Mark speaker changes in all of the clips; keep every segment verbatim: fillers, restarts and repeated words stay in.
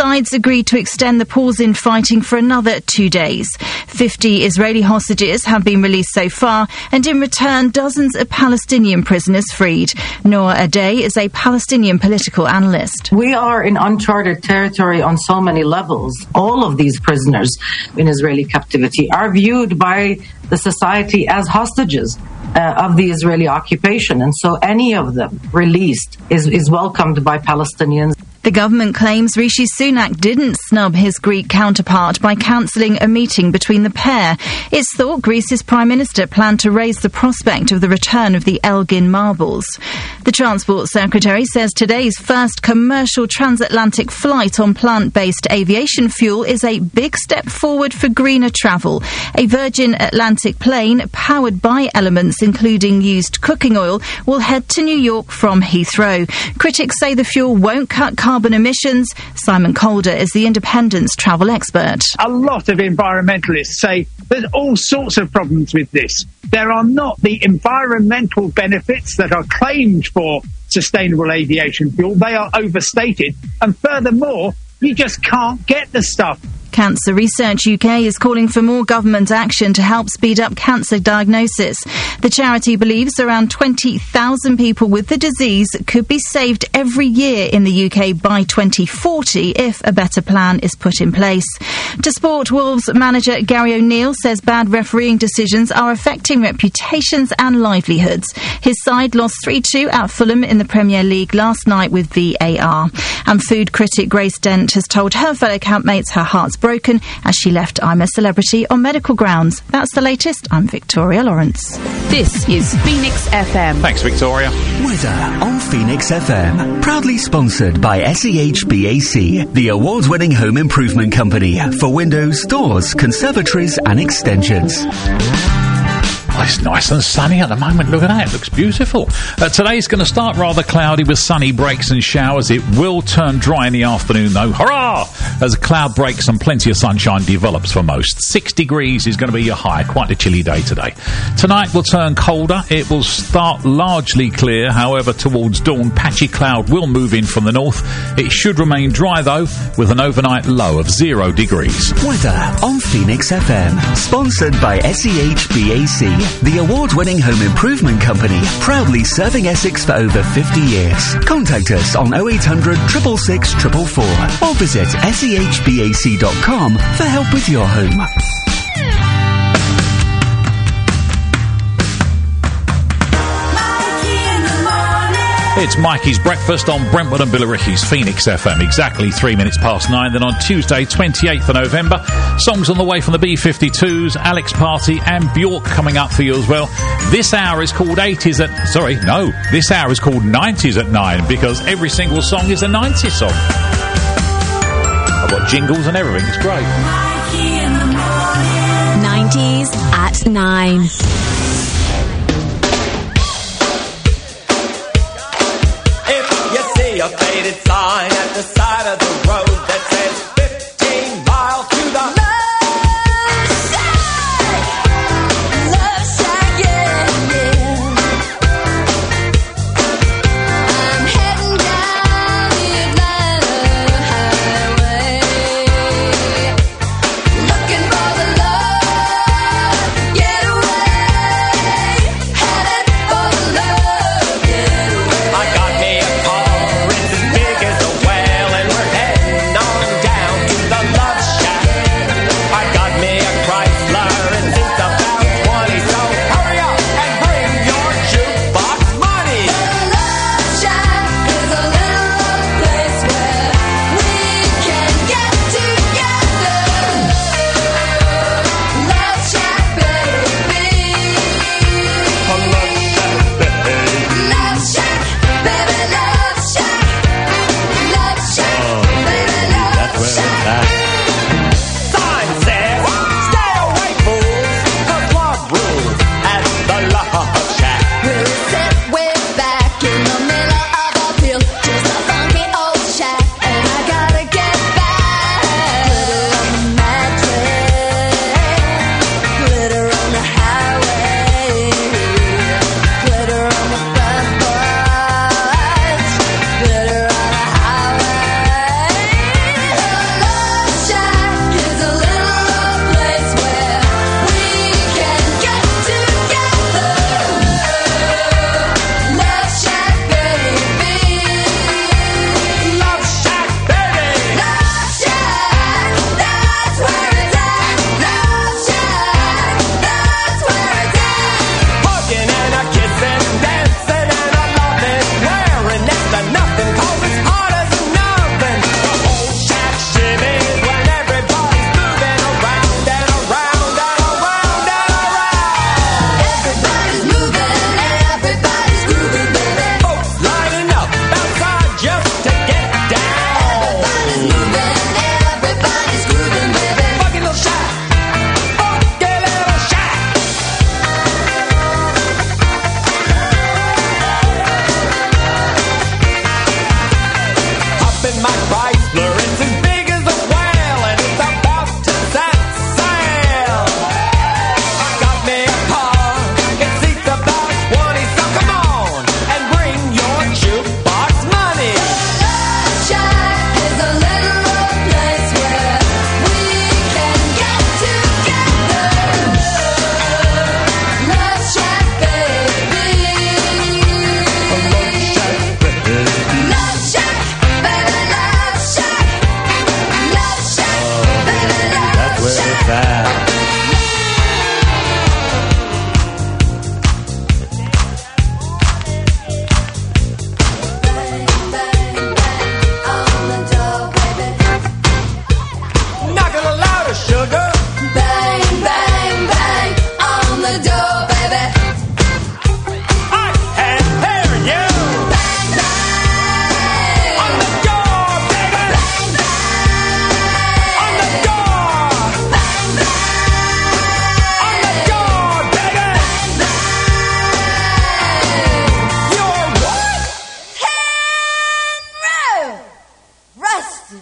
Speaker 1: sides agreed to extend the pause in fighting for another two days. Fifty Israeli hostages have been released so far, and in return, dozens of Palestinian prisoners freed. Noor Adey is a Palestinian political analyst.
Speaker 2: We are in uncharted territory on so many levels. All of these prisoners in Israeli captivity are viewed by the society as hostages uh, of the Israeli occupation. And so any of them released is, is welcomed by Palestinians.
Speaker 1: The government claims Rishi Sunak didn't snub his Greek counterpart by cancelling a meeting between the pair. It's thought Greece's Prime Minister planned to raise the prospect of the return of the Elgin marbles. The Transport Secretary says today's first commercial transatlantic flight on plant-based aviation fuel is a big step forward for greener travel. A Virgin Atlantic plane, powered by elements including used cooking oil, will head to New York from Heathrow. Critics say the fuel won't cut carbon Carbon emissions. Simon Calder is the Independent's travel expert.
Speaker 3: A lot of environmentalists say there's all sorts of problems with this. There are not the environmental benefits that are claimed for sustainable aviation fuel. They are overstated. And furthermore, you just can't get the stuff.
Speaker 1: Cancer Research U K is calling for more government action to help speed up cancer diagnosis. The charity believes around twenty thousand people with the disease could be saved every year in the U K by twenty forty if a better plan is put in place. To sport, Wolves manager Gary O'Neill says bad refereeing decisions are affecting reputations and livelihoods. His side lost three two at Fulham in the Premier League last night with V A R. And food critic Grace Dent has told her fellow campmates her heart's broken as she left I'm a Celebrity on medical grounds. That's the latest. I'm Victoria Lawrence.
Speaker 4: This is Phoenix F M.
Speaker 5: Thanks, Victoria.
Speaker 6: Weather on Phoenix F M. Proudly sponsored by S E H B A C, the award-winning home improvement company for windows, doors, conservatories and extensions.
Speaker 5: Oh, it's nice and sunny at the moment. Look at that. It looks beautiful. Uh, today's going to start rather cloudy with sunny breaks and showers. It will turn dry in the afternoon, though. Hurrah! As a cloud breaks and plenty of sunshine develops for most. Six degrees is going to be your high. Quite a chilly day today. Tonight will turn colder. It will start largely clear. However, towards dawn, patchy cloud will move in from the north. It should remain dry, though, with an overnight low of zero degrees.
Speaker 6: Weather on Phoenix F M. Sponsored by S E H B A C, the award-winning home improvement company, proudly serving Essex for over fifty years. Contact us on oh eight hundred, six six six, four four four or visit S E H B A C dot com for help with your home.
Speaker 5: It's Mikey's Breakfast on Brentwood and Billericay's Phoenix F M. Exactly three minutes past nine. Then on Tuesday, twenty-eighth of November, songs on the way from the B fifty-twos, Alex Party and Bjork coming up for you as well. This hour is called eighties at... Sorry, no. This hour is called nineties at nine because every single song is a nineties song. I've got jingles and everything. It's great.
Speaker 4: nineties at nine.
Speaker 7: A faded sign at the side of the road that says fifteen miles to the love side. Love side, yeah, yeah. I'm heading down the Atlanta highway, looking for the love, get away.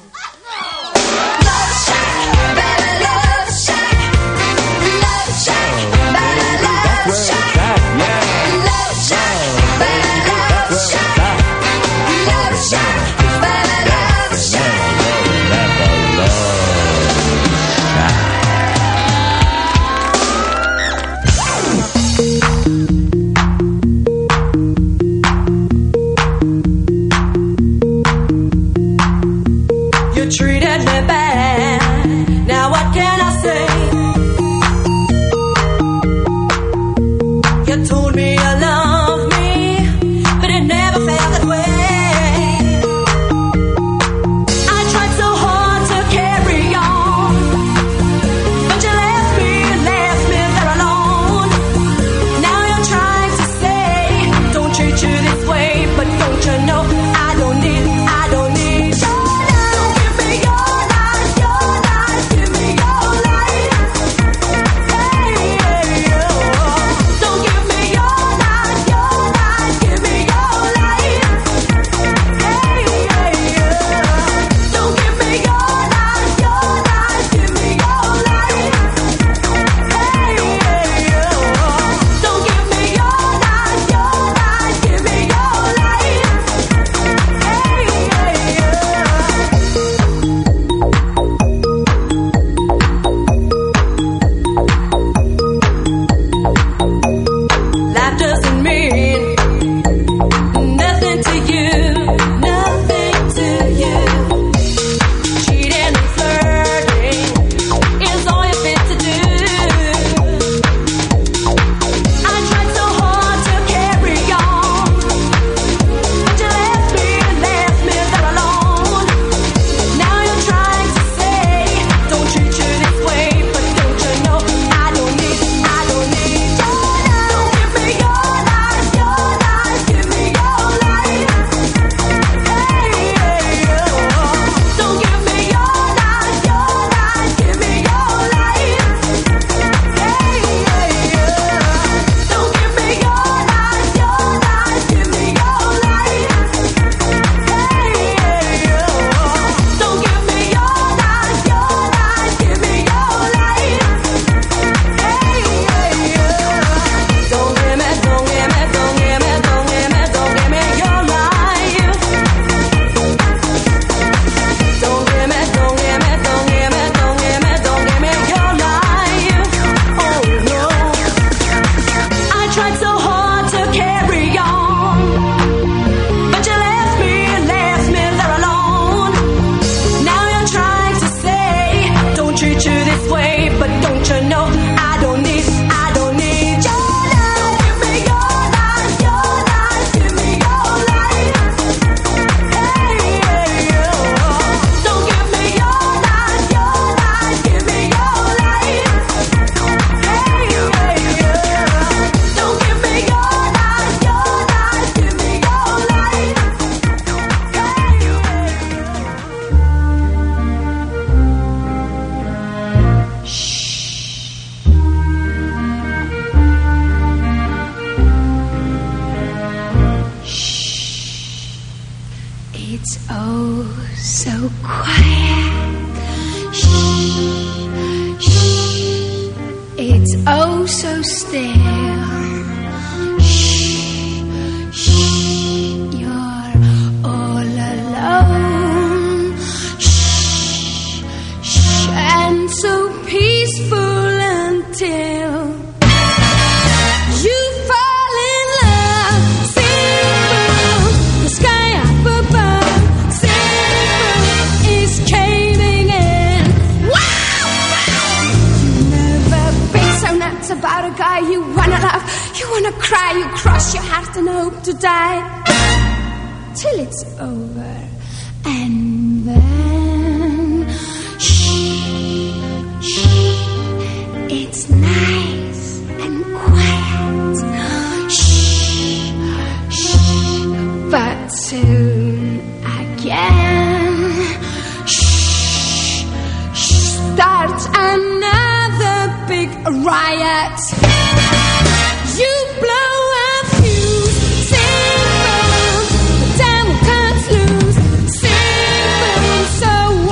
Speaker 8: So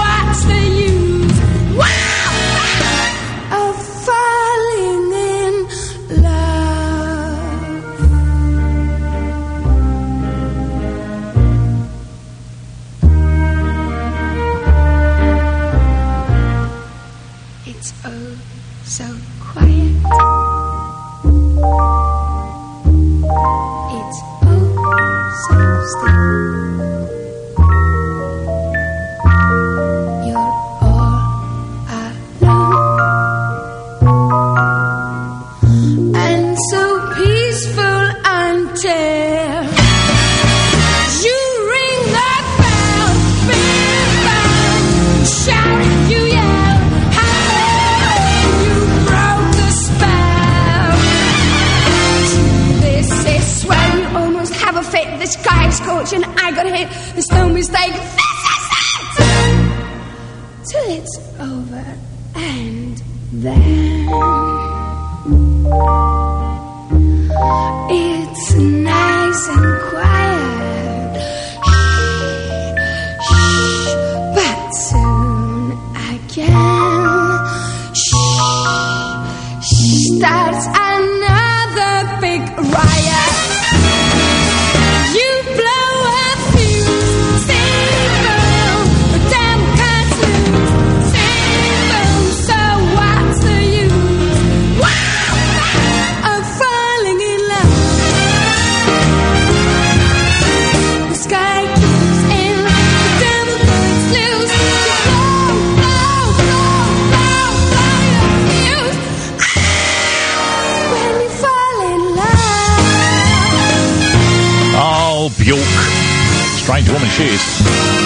Speaker 8: night. There's no mistake. This is it! Till it's over and then it's nice and quiet. Shh, shh, but soon again, shh, shh, starts another big riot. You blow a fuse, sing boom, the damn cartoon, sing boom. So what's the use? Wow, of falling in love. The sky keeps in, the devil gets loose. You blow, blow, blow, blow, blow your fuse. When you fall in love.
Speaker 5: Oh, Bjork. Strange woman she is.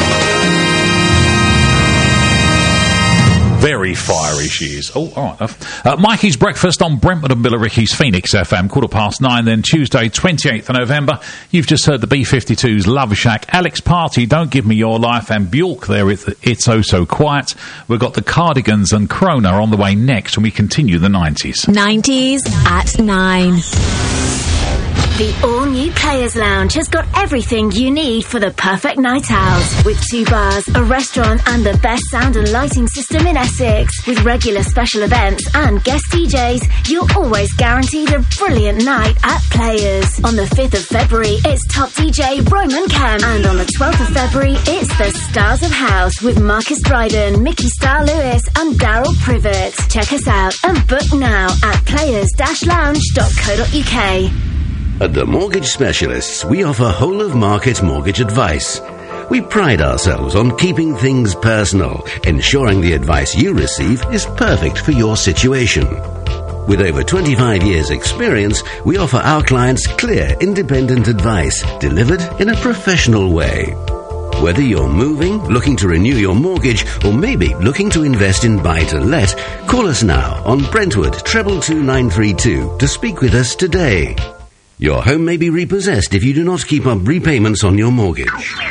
Speaker 5: Very fiery she is. Oh, all right. Uh, Mikey's Breakfast on Brentwood and Billericay's Phoenix F M, quarter past nine, then Tuesday, twenty-eighth of November. You've just heard the B fifty-two's Love Shack, Alex Party, Don't Give Me Your Life, and Bjork there, It's, it's Oh So Quiet. We've got the Cardigans and Corona on the way next when we continue the nineties.
Speaker 4: nineties at nine.
Speaker 9: The all-new Players Lounge has got everything you need for the perfect night out. With two bars, a restaurant and the best sound and lighting system in Essex. With regular special events and guest D Js, you're always guaranteed a brilliant night at Players. On the fifth of February, it's top D J Roman Kemp. And on the twelfth of February, it's the Stars of House with Marcus Dryden, Mickey Star Lewis and Daryl Privet. Check us out and book now at players dash lounge dot co dot uk.
Speaker 10: At the Mortgage Specialists, we offer whole-of-market mortgage advice. We pride ourselves on keeping things personal, ensuring the advice you receive is perfect for your situation. With over twenty-five years' experience, we offer our clients clear, independent advice delivered in a professional way. Whether you're moving, looking to renew your mortgage, or maybe looking to invest in buy-to-let, call us now on Brentwood treble two nine three two to speak with us today. Your home may be repossessed if you do not keep up repayments on your mortgage.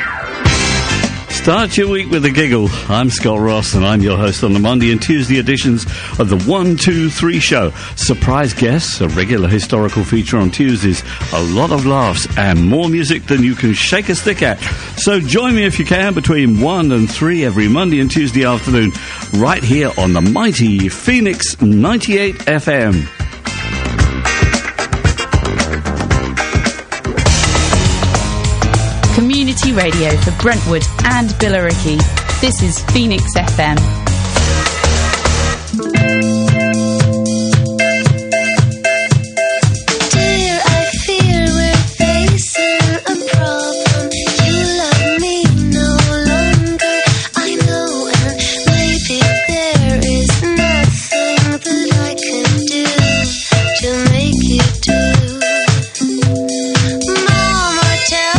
Speaker 11: Start your week with a giggle. I'm Scott Ross, and I'm your host on the Monday and Tuesday editions of the one two three Show. Surprise guests, a regular historical feature on Tuesdays, a lot of laughs, and more music than you can shake a stick at. So join me if you can between one and three every Monday and Tuesday afternoon, right here on the mighty Phoenix ninety-eight F M.
Speaker 12: Community radio for Brentwood and Billericay. This is Phoenix F M.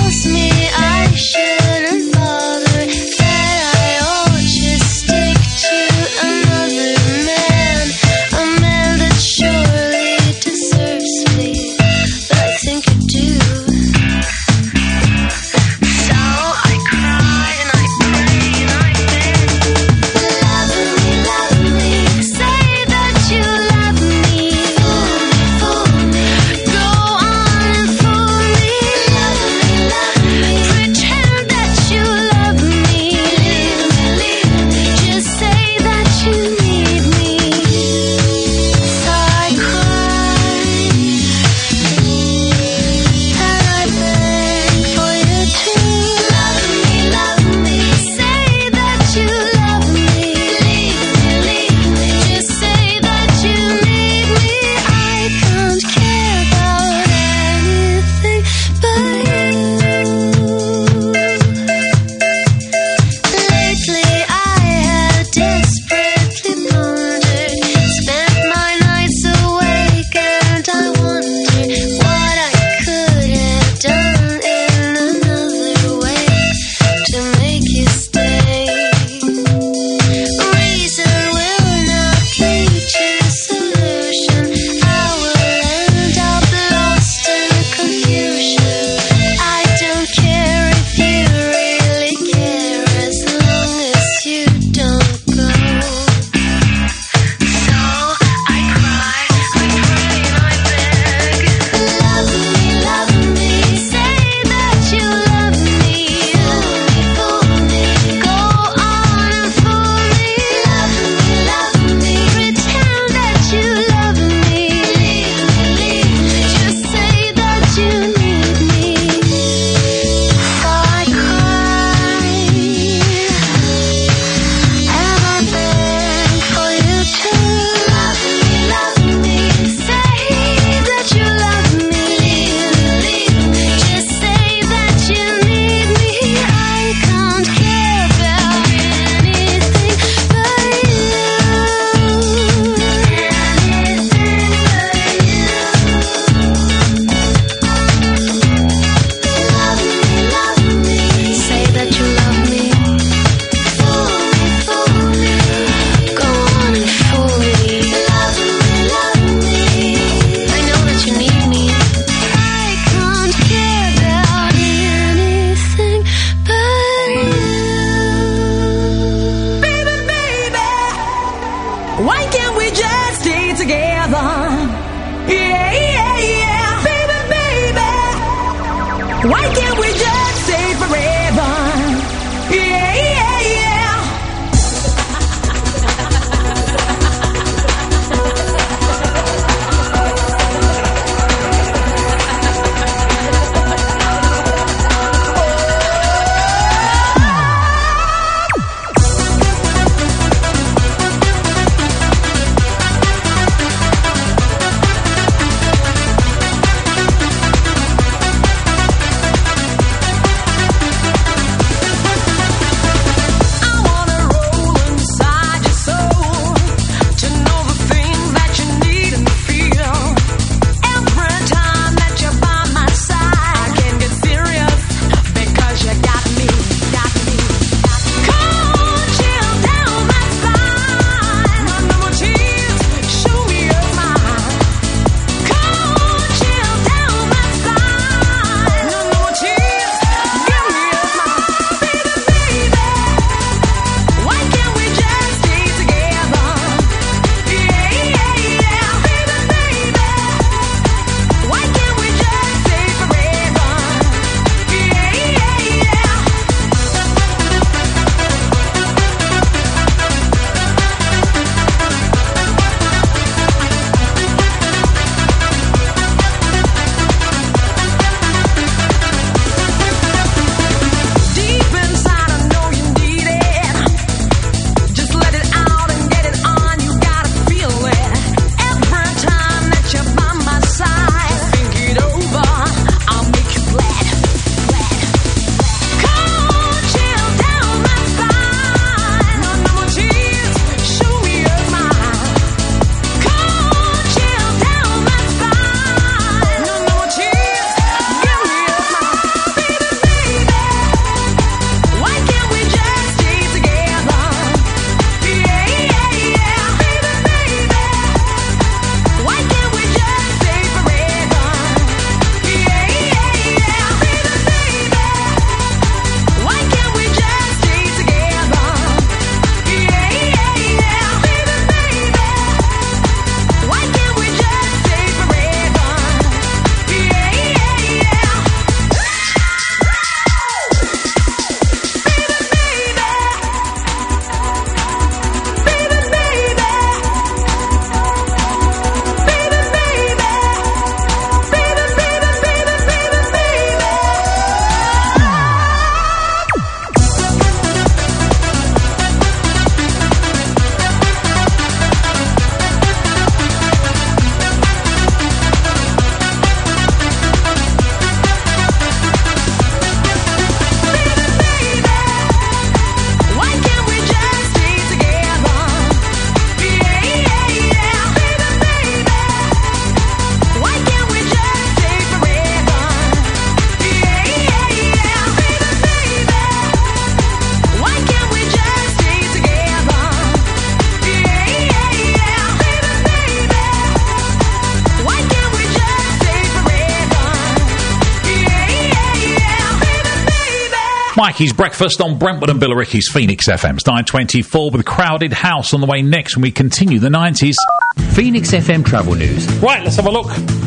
Speaker 13: Shouldn't bother, that I ought just stick to
Speaker 7: Why can't we just stay forever? Yeah, yeah, yeah.
Speaker 5: Mikey's Breakfast on Brentwood and Billericay's Phoenix F M's nine twenty-four with Crowded House on the way next when we continue the nineties.
Speaker 13: Phoenix F M travel news.
Speaker 5: Right, let's have a look.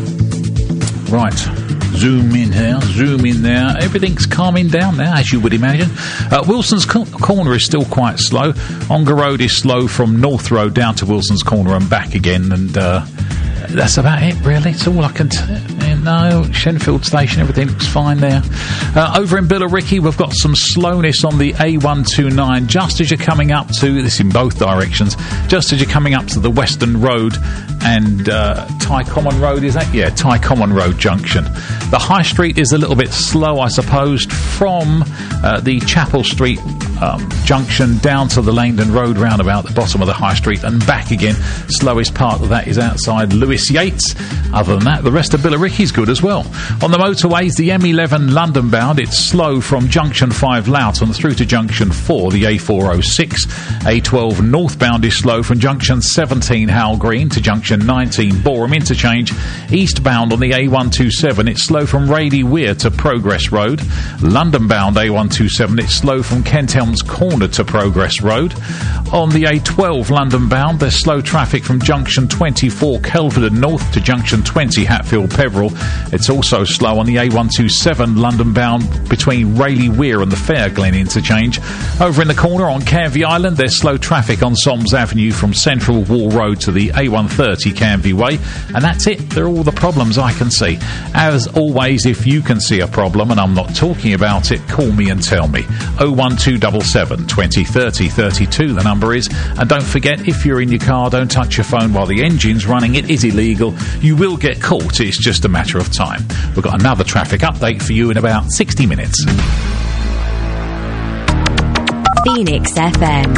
Speaker 5: Right, zoom in here, zoom in there. Everything's calming down now, as you would imagine. Uh, Wilson's co- Corner is still quite slow. Ongar Road is slow from North Road down to Wilson's Corner and back again, and uh, that's about it, really. It's all I can tell. No, Shenfield Station, everything looks fine there. Uh, over in Billericay, we've got some slowness on the A one twenty-nine, just as you're coming up to, this in both directions, just as you're coming up to the Western Road and uh, Ty Common Road, is that? Yeah, Ty Common Road junction. The High Street is a little bit slow, I suppose, from uh, the Chapel Street um, junction down to the Langdon Road roundabout, the bottom of the High Street, and back again. Slowest part of that is outside Lewis Yates. Other than that, the rest of Billericay's good as well. On the motorways, the M eleven London bound, it's slow from Junction five Loughton through to Junction four, the A four oh six. A twelve northbound is slow from Junction seventeen Howell Green to Junction nineteen Boreham Interchange. Eastbound on the A one twenty-seven, it's slow slow from Rayleigh Weir to Progress Road. London bound A one two seven, it's slow from Kent Elms Corner to Progress Road. On the A twelve London bound, there's slow traffic from junction twenty-four Kelvedon North to junction twenty Hatfield Peveril. It's also slow on the A one two seven London bound between Rayleigh Weir and the Fair Glen interchange. Over in the corner on Canvey Island, there's slow traffic on Soms Avenue from Central Wall Road to the A one thirty Canvey Way. And that's it. They're all the problems I can see. As always, if you can see a problem and I'm not talking about it, call me and tell me. oh one two seven seven, twenty, thirty, thirty-two the number is. And don't forget, if you're in your car, don't touch your phone while the engine's running. It is illegal. You will get caught. It's just a matter of time. We've got another traffic update for you in about sixty minutes.
Speaker 4: Phoenix F M.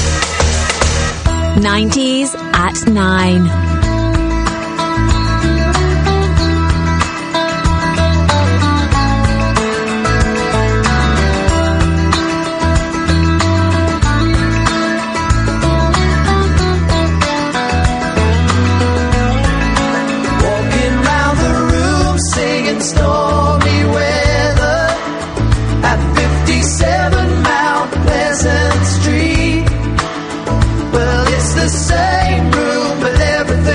Speaker 4: nineties at nine.
Speaker 7: Stormy weather at fifty-seven Mount Pleasant Street. Well, it's the same room, but everything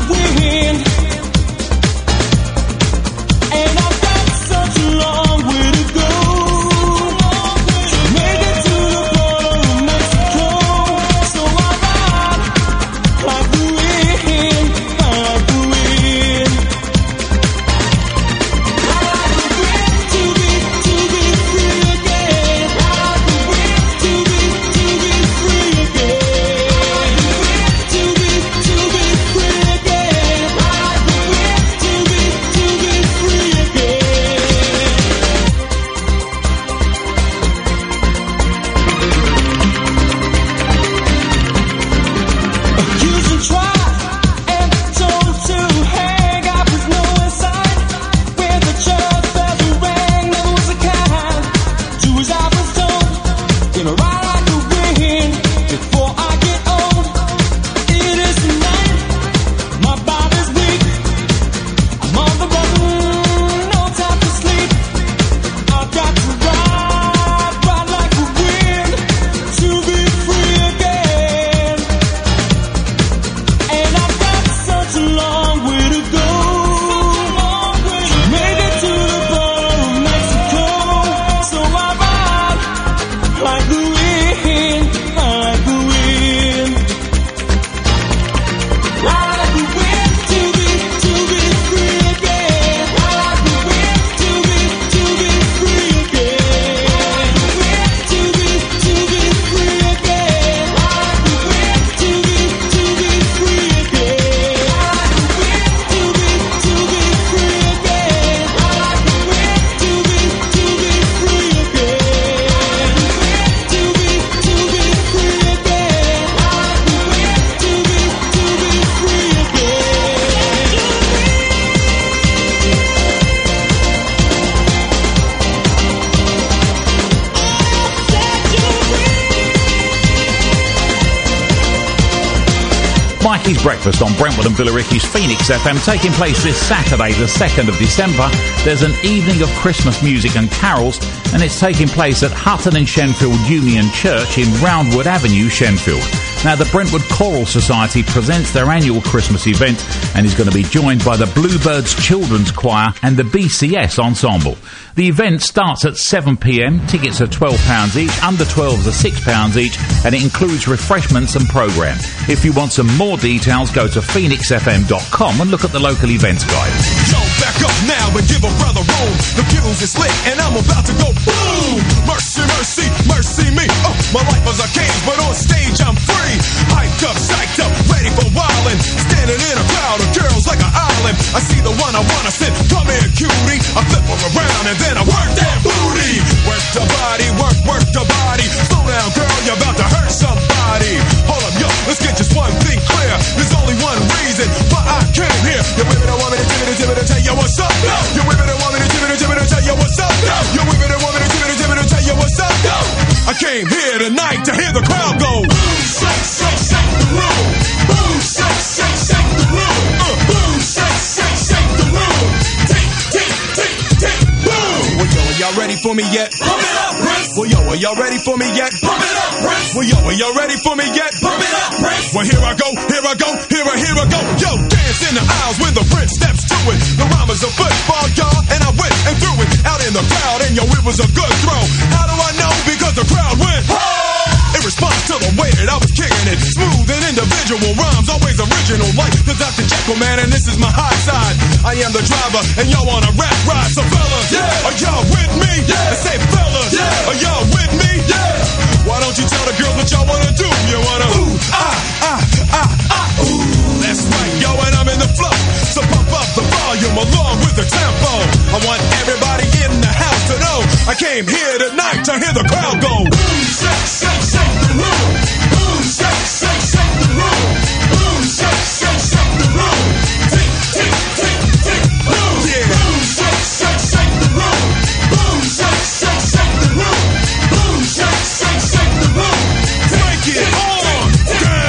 Speaker 5: Mikey's Breakfast on Brentwood and Billericay's Phoenix F M, taking place this Saturday, the second of December. There's an evening of Christmas music and carols, and it's taking place at Hutton and Shenfield Union Church in Roundwood Avenue, Shenfield. Now, the Brentwood Choral Society presents their annual Christmas event and is going to be joined by the Bluebirds Children's Choir and the B C S Ensemble. The event starts at seven p m. Tickets are twelve pounds each, under twelves are six pounds each, and it includes refreshments and programme. If you want some more details, go to phoenix f m dot com and look at the local events guide.
Speaker 14: Yo, back up now and give a brother room. The fuse is lit and I'm about to go boom. Mercy, mercy, mercy me. Oh, my life was a cage, but on stage I'm free. Hyped up, psyched up, ready for wildin'. Standing in a crowd of girls like an island. I see the one I wanna sit. Come here, cutie. I flip her around and then I work that booty. Work the body, work, work the body. Slow down, girl, you're about to hurt somebody. Hold up, yo, let's get just one thing clear. There's only one reason why I came here. You women don't want me to give it, give it, tell you what's up. You women don't want me to give it, give it, tell you what's up. You women don't want me to give it, give it, tell you what's up. I came here tonight to hear the crowd go. Boom, shake, shake, shake the room. Boom, shake, shake, shake the room. Uh, boom, shake, shake, shake the room. Tick, tick, tick, tick, boom. Well, yo, are y'all ready for me yet? Pump it up, Prince. Well, yo, are y'all ready for me yet? Pump it up, Prince. Well, yo, are y'all ready for me yet? Pump it up, Prince. Well, here I go, here I go, here I, here I go. Yo, dance in the aisles when the Prince steps to it. The rhyme is a football, y'all, and I went and threw it out in the crowd, and yo, it was a good throw. How do I know? Because the crowd went, oh! In response to the way that I was kicking it, smooth and individual rhymes, always original, like the Doctor Jekyll man, and this is my high side. I am the driver, and y'all on a rap ride, so fellas, yeah. Are y'all with me? Yeah. And say fellas, yeah. Are y'all with me? Yeah. Why don't you tell the girls what y'all wanna do? You wanna ooh, ah, ah, ah, ah, ooh. That's right, yo, and I'm in the flow, so pump up the volume along with the tempo. I want everybody in the house to know I came here tonight to hear the crowd go. Boom, shake, shake, shake the room. Boom, shake, shake, shake the room. Boom, shake, shake, shake the room. Tick, tick, tick, tick, boom. Yeah. Boom, shake, shake, shake the room. Boom, shake, shake, shake the room. Boom, shake, shake, shake the room. Take it on down.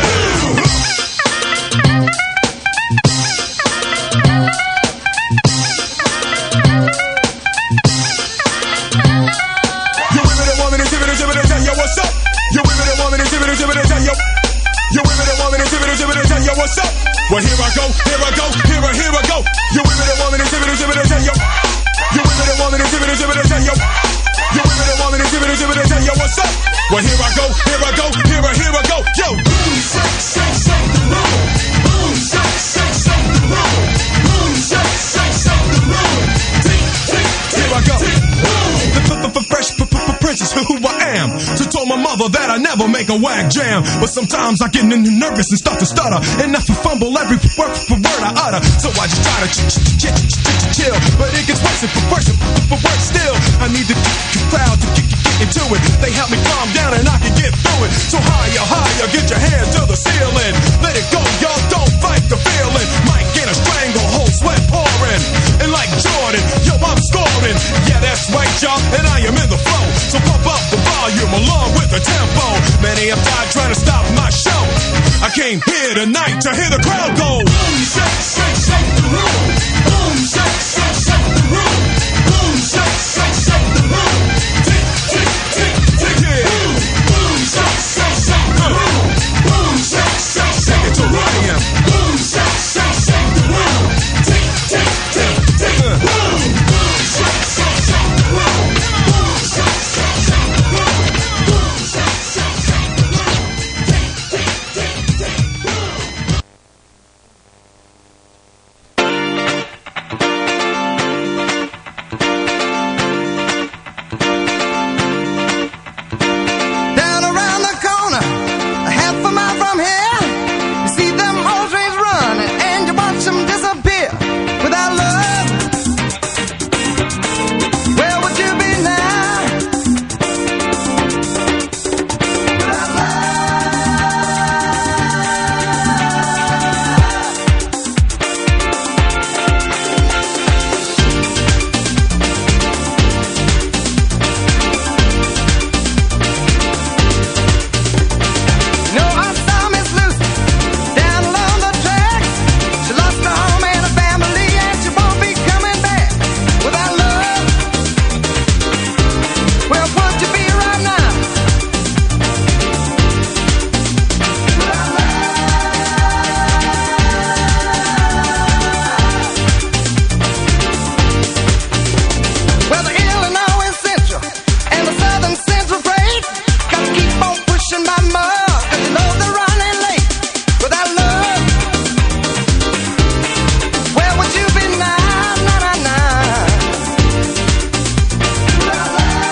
Speaker 14: You women that want me to give it, give discover that I never make a whack jam. But sometimes I get n- nervous and start to stutter, and if I fumble every word for word I utter, so I just try to ch- ch- ch- ch- ch- chill. But it gets worse and worse and worse still. I need the crowd to get, get into it. They help me calm down and I can get through it. So higher, higher, get your hands to the ceiling. Let it go, y'all, don't fight the feeling. Might get a stranglehold, sweat pouring. And like Jordan, yo, I'm scoring. Yeah, that's right, y'all, and I am in the flow. So pump up the volume along with the tempo. Many have died trying to stop my show. I came here tonight to hear the crowd go. Boom, shake, shake, shake the room. Boom, shake, shake, shake the room. Boom, shake, shake, shake the room. Tick, tick, tick, tick, yeah. Boom, boom, shake, shake, shake the room. Boom, shake, shake, shake it to Ryan. Boom, shake, shake, shake the room. Tick, tick, tick, tick, boom, boom, shake, shake, shake the room. Boom, shake, shake, shake the room. Boom, shake, shake, shake the room. Tick, tick, tick, tick, boom.
Speaker 15: Down around the corner, a half a mile from here, you see them old trains running, and you watch them disappear without love. Where would you be now? Without No, I saw Miss Lucy down along the track. She lost her home and her family, and she won't be coming back without love. Where would you be right now? Without love. Well, the Illinois Central and the Southern Central freight got to keep on pushing by mud, 'cause you know they're running late without love. Where would you be now? Nah, nah, nah. Without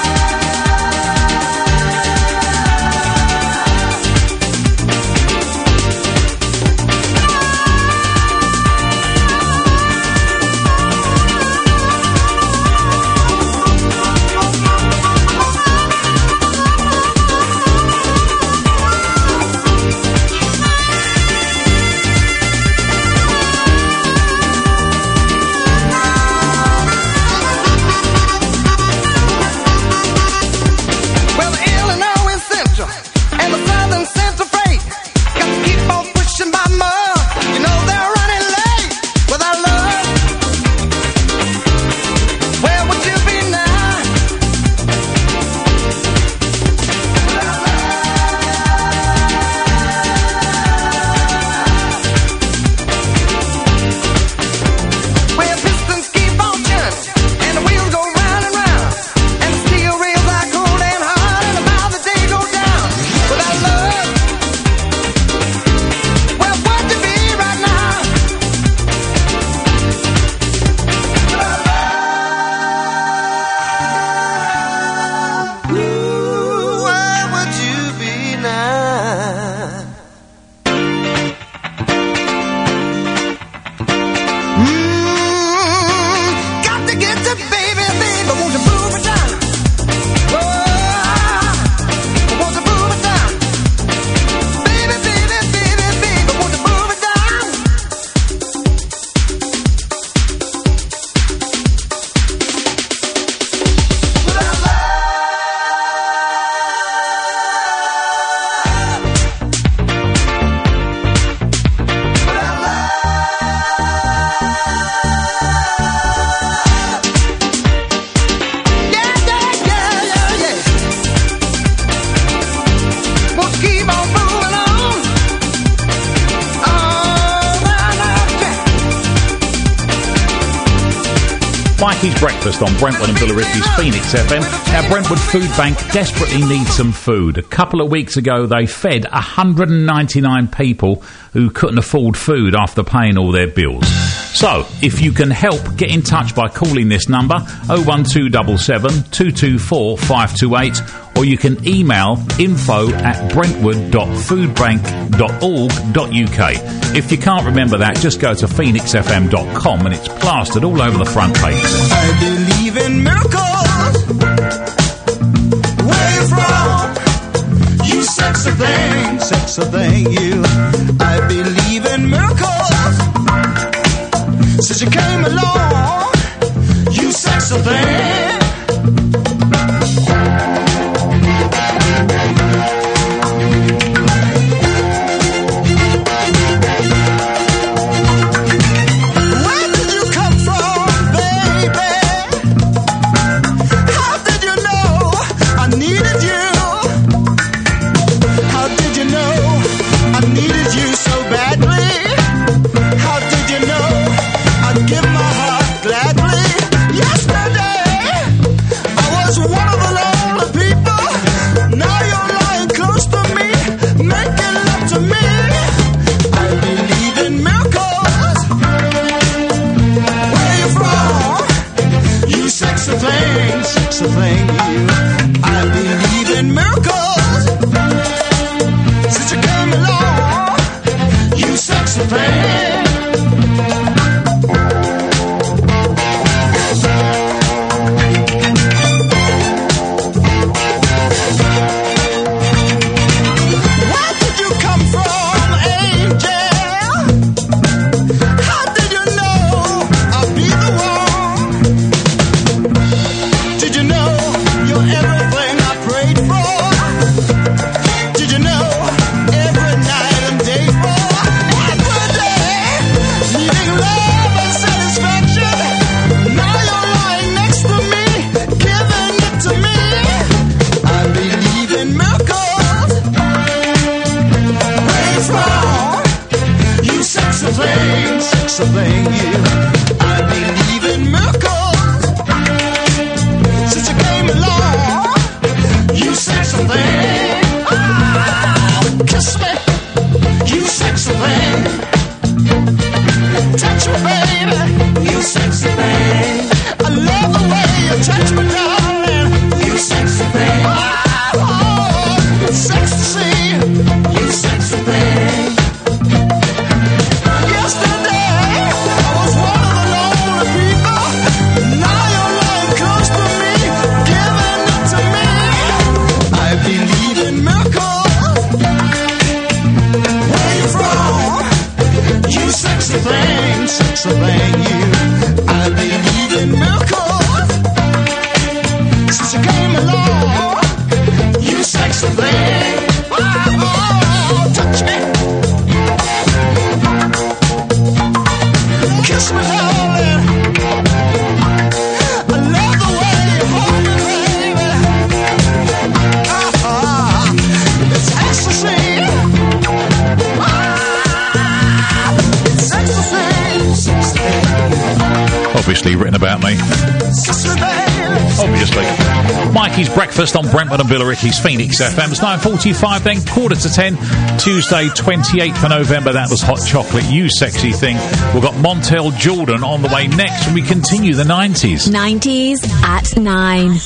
Speaker 15: Well, the Illinois Central and the Southern Central freight got to keep on pushing by mud. You know they're running late without love. Where would you be now? Without love. Where pistons keep on turning and the wheels go round and round, and the steel rails are cold and hard, and about the day go down without love. Where would you be right now? Without love. Ooh, where would you be now? Mm, got to get you, baby, baby, won't you move it down? Oh, won't you move it down? Baby, baby, baby, baby, won't you move it down? Without love. Without love. Yeah, yeah, yeah, yeah, yeah. We'll keep on moving on. Oh, round our track.
Speaker 5: Mikey's Breakfast on Brentwood and Billericay's Phoenix F M. Now, Brentwood Food Bank desperately needs some food. A couple of weeks ago, they fed one hundred ninety-nine people who couldn't afford food after paying all their bills. So, if you can help, get in touch by calling this number, oh one two seven seven, two two four, five two eight, or you can email info at brentwood dot foodbank dot org dot u k. If you can't remember that, just go to phoenix f m dot com and it's plastered all over the front page.
Speaker 15: I believe in miracles. Where you from? You sexy thing, sexy thing, you. I believe in miracles. Since you came along, you sexy thing.
Speaker 5: Obviously written about me. Obviously. Mikey's Breakfast on Brentwood and Billericay's Phoenix F M. It's nine forty-five then, quarter to ten, Tuesday, twenty-eighth of November. That was Hot Chocolate, You Sexy Thing. We've got Montel Jordan on the way next, and we continue the nineties.
Speaker 4: nineties at nine.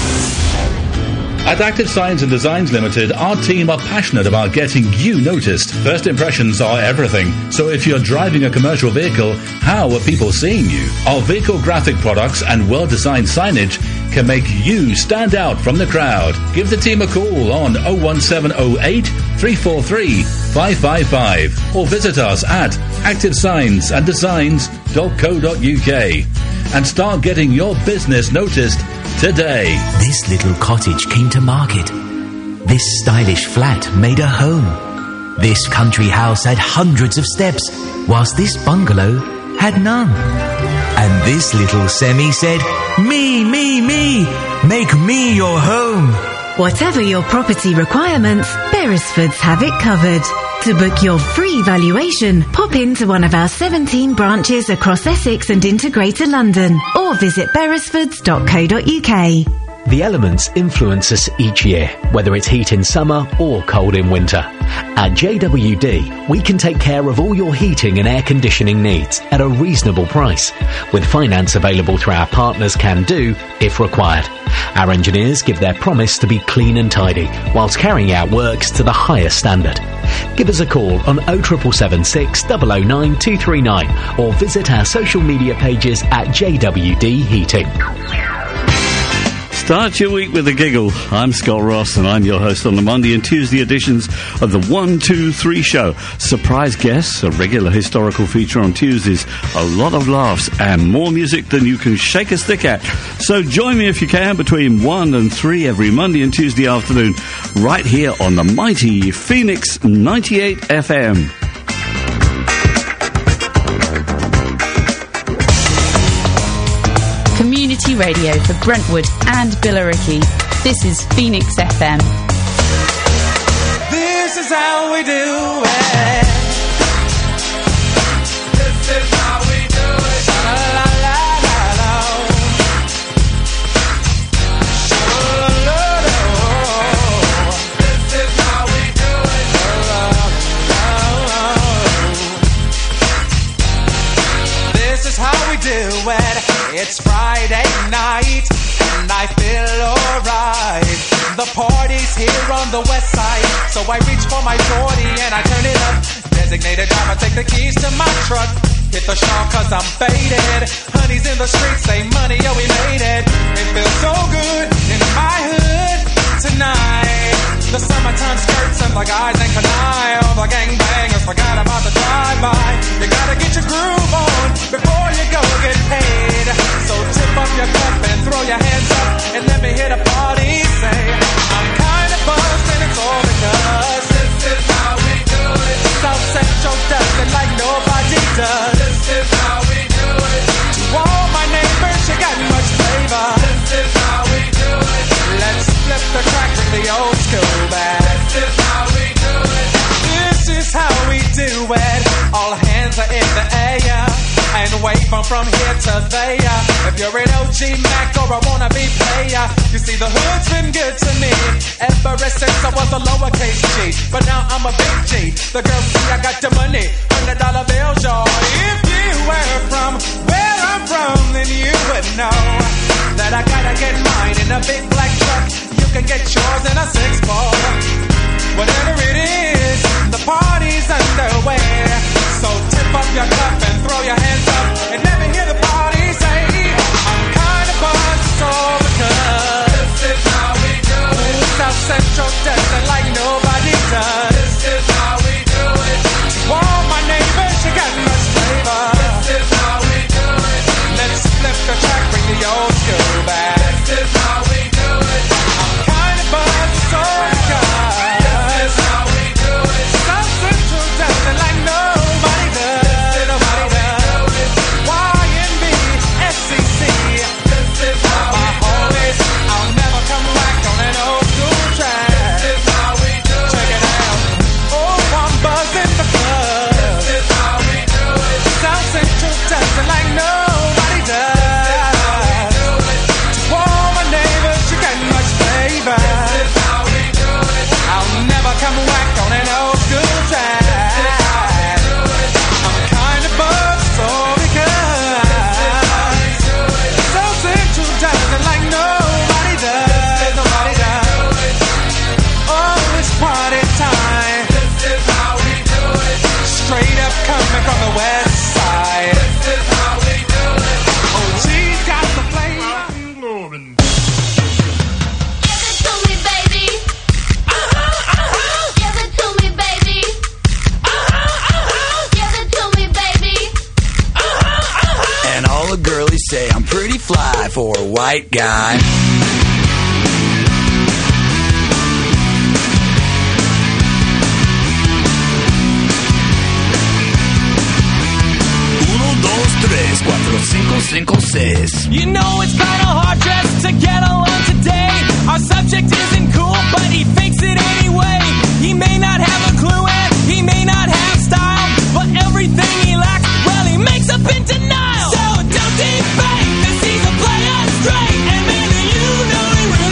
Speaker 16: At Active Signs and Designs Limited, our team are passionate about getting you noticed. First impressions are everything, so if you're driving a commercial vehicle, how are people seeing you? Our vehicle graphic products and well-designed signage can make you stand out from the crowd. Give the team a call on oh one seven oh eight, three four three, five five five or visit us at active signs and designs dot co dot u k and start getting your business noticed today.
Speaker 17: This little cottage came to market. This stylish flat made a home. This country house had hundreds of steps, whilst this bungalow had none. And this little semi said, me, me, me, make me your home.
Speaker 18: Whatever your property requirements, Beresfords have it covered. To book your free valuation, pop into one of our seventeen branches across Essex and into Greater London, or visit beresfords dot co dot u k.
Speaker 19: The elements influence us each year, whether it's heat in summer or cold in winter. At J W D, we can take care of all your heating and air conditioning needs at a reasonable price, with finance available through our partners Can Do if required. Our engineers give their promise to be clean and tidy, whilst carrying out works to the highest standard. Give us a call on oh seven seven six, oh oh nine, two three nine or visit our social media pages at J W D Heating.
Speaker 11: Start your week with a giggle. I'm Scott Ross, and I'm your host on the Monday and Tuesday editions of the one two three Show. Surprise guests, a regular historical feature on Tuesdays, a lot of laughs, and more music than you can shake a stick at. So join me if you can between one and three every Monday and Tuesday afternoon, right here on the mighty Phoenix ninety-eight F M.
Speaker 12: Community radio for Brentwood and Billericay. This is Phoenix F M.
Speaker 7: This is how we do it. This is how we do it. La la la la la. La la la. This is how we do it. La la la. This is how we do it. It's Friday night, and I feel alright. The party's here on the west side, so I reach for my forty and I turn it up. Designated driver, take the keys to my truck. Hit the shawl cause I'm faded. Honey's in the streets, say money, yo, we made it. It feels so good in my hood tonight. The summertime skirts and the guys ain't canine. All the gangbangers forgot about the drive-by. You gotta get your groove on before you go get paid. So tip up your cup and throw your hands up and let me hear the party say, I'm kinda buzzed and it's all because this is how we do it. South Central does it like nobody does. This is how we do it. To all my neighbors, you got much flavor. This is how we do it. Let's flip the track with the old school back. This is how we do it. This is how we do it. All hands are in the air and wave from from here to there. If you're an O G Mac or a wannabe player, you see the hood's been good to me ever since I was a lowercase G. But now I'm a big G. The girls see I got the money, hundred dollar bills, y'all. If you were from where I'm from, then you would know that I gotta get mine in a big black truck. You can get yours in a six four. Whatever it is, the party's underway. So tip up your cup and throw your hands up and let me hear the party say, I'm kinda buzzed, it's all because this is how we do it. South Central does it like nobody does. This is how we do it. To all my neighbors, you got much flavor. This is how we do it. Let's flip the track, bring the old school back. This is how we do it. I'm kinda buzzed, it's all because this is how we do it. South Central does it like nobody does. Nobody does. Y N B, S C C. This is how we do it. I'll never come back on an old school track. This is how we do it. Check it out. Oh, I'm buzzing the club. This is how we do it. South Central does it like nobody does. This is how we do it. To all my neighbors, you got much flavor. This is how we do it. I'll never come back on an old school track. This is how we do it. I'm kinda buzzed, so because South Central does it like nobody does. Nobody does. Oh, it's party time. This is how we do it. Straight up coming from the west side. This is how we do it. Oh, she's got the flavor.
Speaker 8: Give it to me, baby. Uh-huh, uh-huh. Give it to me, baby. Uh-huh, uh-huh. Give it to me, baby. Uh-huh, uh-huh.
Speaker 20: And all the girlies say I'm pretty fly for a white guy. Uno, dos, tres, cuatro, cinco, cinco, seis.
Speaker 7: You know it's kinda hard just to get along today. Our subject isn't cool, but he fakes it anyway. He may not have a clue and he may not have style, but everything he lacks, well, he makes up in denial. So don't debate, cause he's a player straight, and maybe you know he will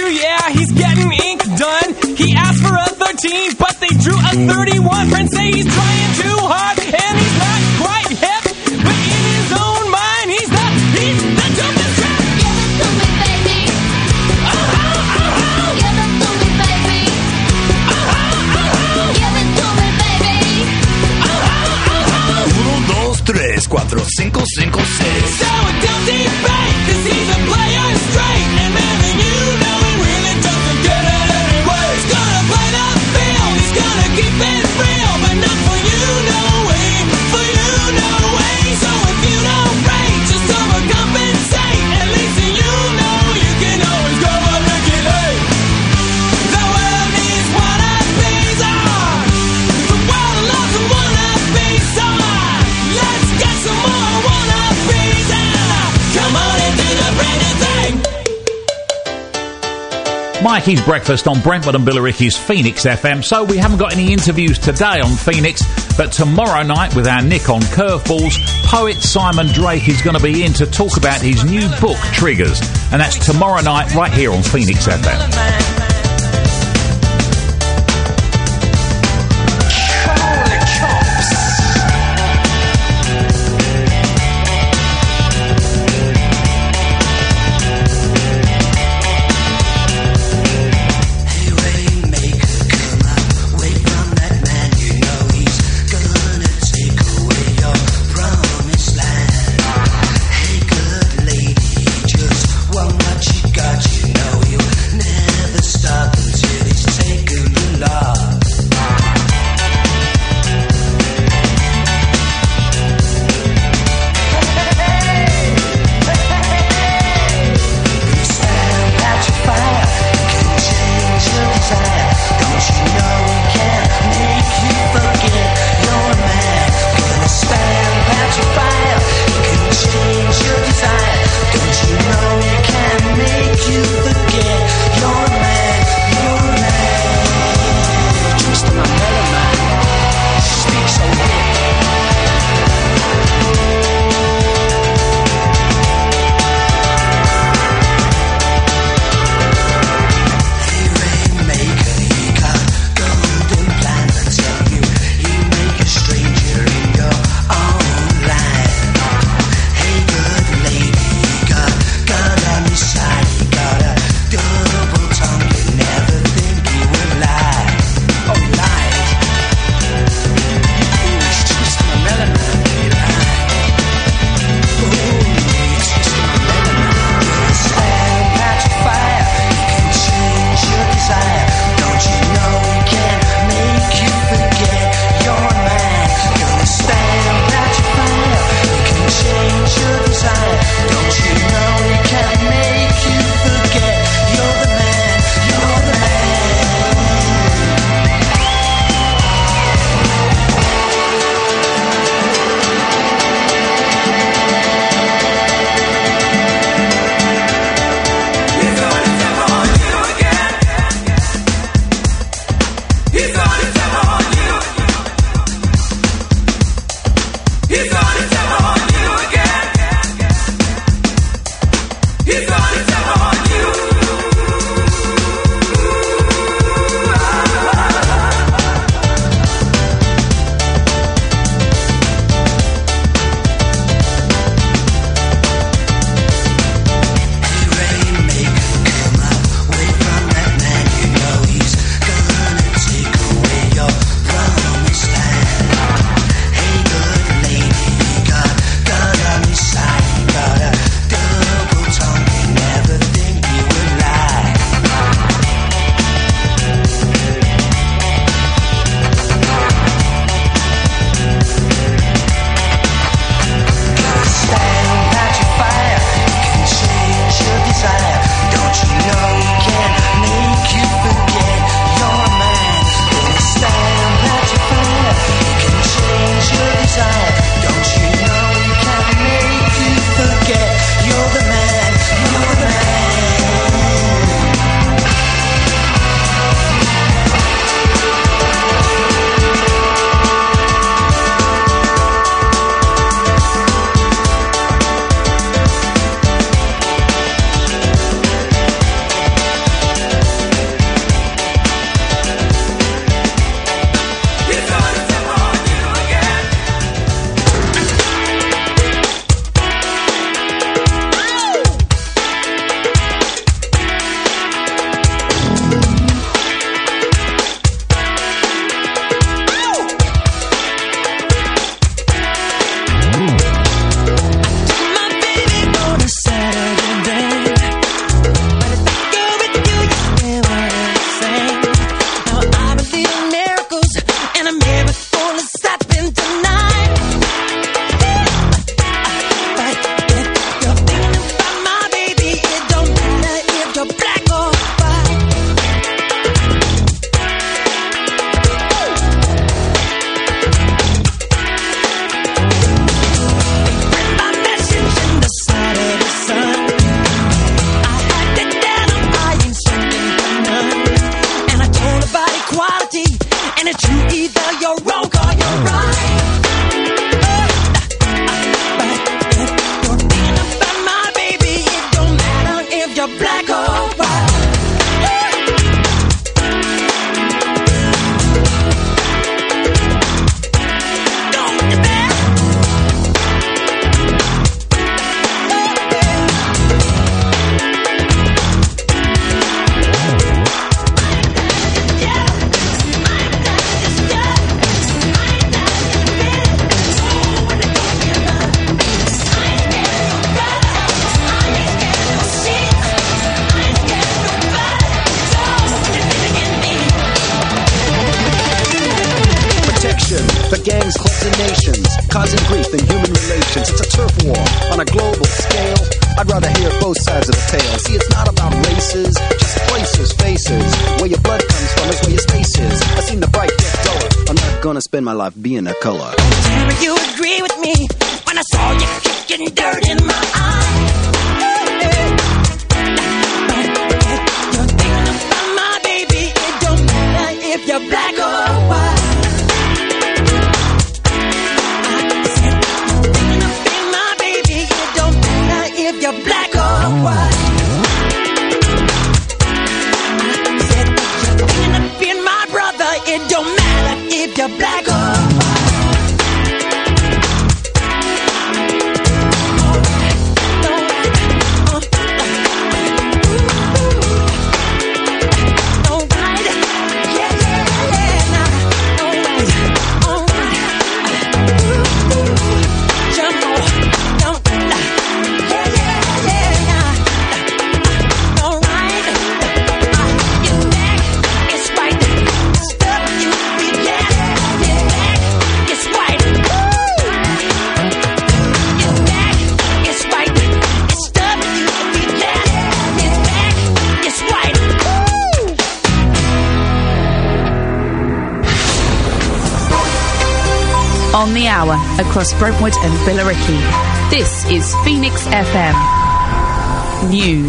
Speaker 21: you, yeah, he's getting ink done. He asked for a thirteen, but they drew a thirty-one. Friends say he's trying too hard, and he's not quite hip. But in his own mind, he's the, he's the dopest trap. Give it to me, baby. Oh, oh, oh, oh. Give it to me, baby. Oh, oh, oh, oh. Give it to me, baby. Oh, oh, oh, oh.
Speaker 20: Uno, dos, tres, cuatro, cinco, cinco, seis.
Speaker 21: So it don't debate, 'cause he's a player straight. And man, then you know he really doesn't get it anyway. He's gonna play the field, he's gonna keep it real, but not for you, no way, for you, no way. So if you don't rate, just overcompensate. At least you know you can always go a Ricky Lake. The world needs wannabes on. The world loves some wannabes on. Let's get some more wannabes and come on and do the brand new thing.
Speaker 5: Mikey's Breakfast on Brentwood and Billericay's Phoenix F M. So we haven't got any interviews today on Phoenix, but tomorrow night with our Nick on Curveballs, poet Simon Drake is going to be in to talk about his new book, Triggers. And that's tomorrow night right here on Phoenix F M.
Speaker 2: nations, causing grief in human relations. It's a turf war on a global scale. I'd rather hear both sides of the tale. See, it's not about races, just places, faces. Where your blood comes from is where your space is. I seen the bright get duller. I'm not gonna spend my life being a color.
Speaker 21: Tell me you agree with me when I saw you kicking dirt in my eye. You're thinking about my baby. It don't matter if you're black or white. I said, you're thinking about my baby. It don't matter if you're black or white. I said, you're thinking of being my brother. It don't matter if you're black or white.
Speaker 12: On the hour across Brentwood and Billericay. This is Phoenix F M News.